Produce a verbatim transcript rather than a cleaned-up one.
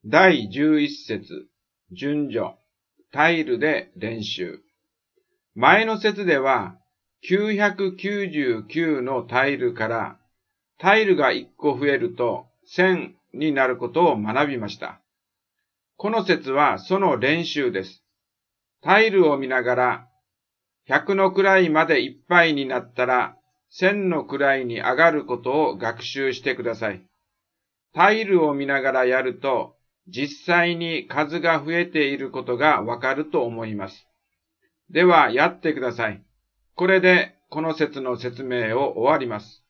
だいじゅういち節、順序、タイルで練習。前の節では、きゅうひゃくきゅうじゅうきゅうのタイルから、タイルがいっこ増えるとせんになることを学びました。この節はその練習です。タイルを見ながら、ひゃくの位までいっぱいになったら、せんの位に上がることを学習してください。タイルを見ながらやると、実際に数が増えていることがわかると思います。では、やってください。これで、この節の説明を終わります。